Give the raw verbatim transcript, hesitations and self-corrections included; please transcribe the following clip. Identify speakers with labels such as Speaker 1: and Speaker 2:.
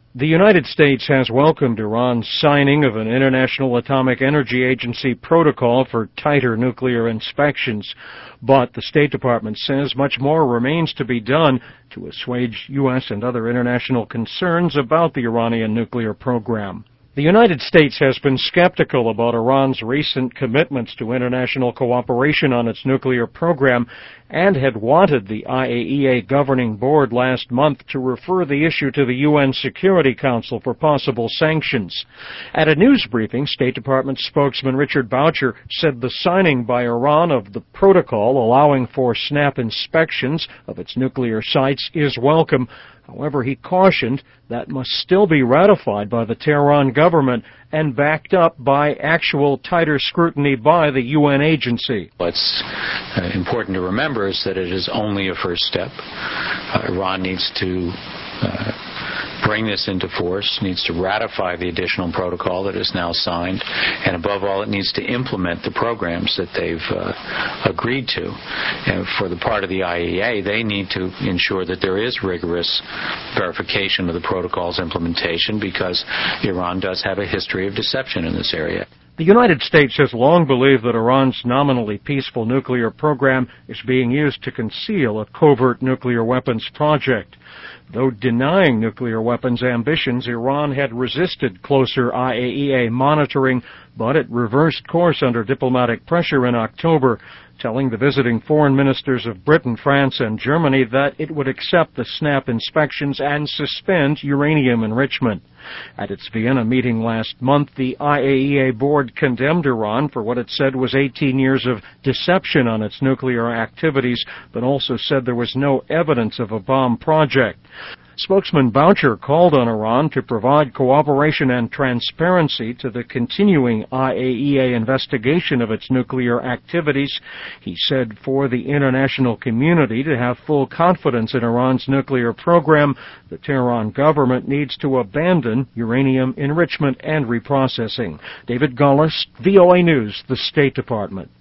Speaker 1: The United States has welcomed Iran's signing of an International Atomic Energy Agency protocol for tighter nuclear inspections, but the State Department says much more remains to be done to assuage U S and other international concerns about the Iranian nuclear program. The United States has been skeptical about Iran's recent commitments to international cooperation on its nuclear program and had wanted the I A E A governing board last month to refer the issue to the U N Security Council for possible sanctions. At a news briefing, State Department spokesman Richard Boucher said the signing by Iran of the protocol allowing for snap inspections of its nuclear sites is welcome. However, he cautioned that must still be ratified by the Tehran government and backed up by actual tighter scrutiny by the U N agency.
Speaker 2: What's uh, important to remember is that it is only a first step. Uh, Iran needs to uh, bring this into force, needs to ratify the additional protocol that is now signed, and above all, it needs to implement the programs that they've uh, agreed to. And for the part of the I A E A, they need to ensure that there is rigorous verification of the protocol's implementation, because Iran does have a history of deception in this area.
Speaker 1: The United States has long believed that Iran's nominally peaceful nuclear program is being used to conceal a covert nuclear weapons project. Though denying nuclear weapons ambitions, Iran had resisted closer I A E A monitoring, but it reversed course under diplomatic pressure in October, telling the visiting foreign ministers of Britain, France, and Germany that it would accept the snap inspections and suspend uranium enrichment. At its Vienna meeting last month, the I A E A board condemned Iran for what it said was eighteen years of deception on its nuclear activities, but also said there was no evidence of a bomb project. Spokesman Boucher called on Iran to provide cooperation and transparency to the continuing I A E A investigation of its nuclear activities. He said for the international community to have full confidence in Iran's nuclear program, the Tehran government needs to abandon uranium enrichment and reprocessing. David Gullis, V O A News, the State Department.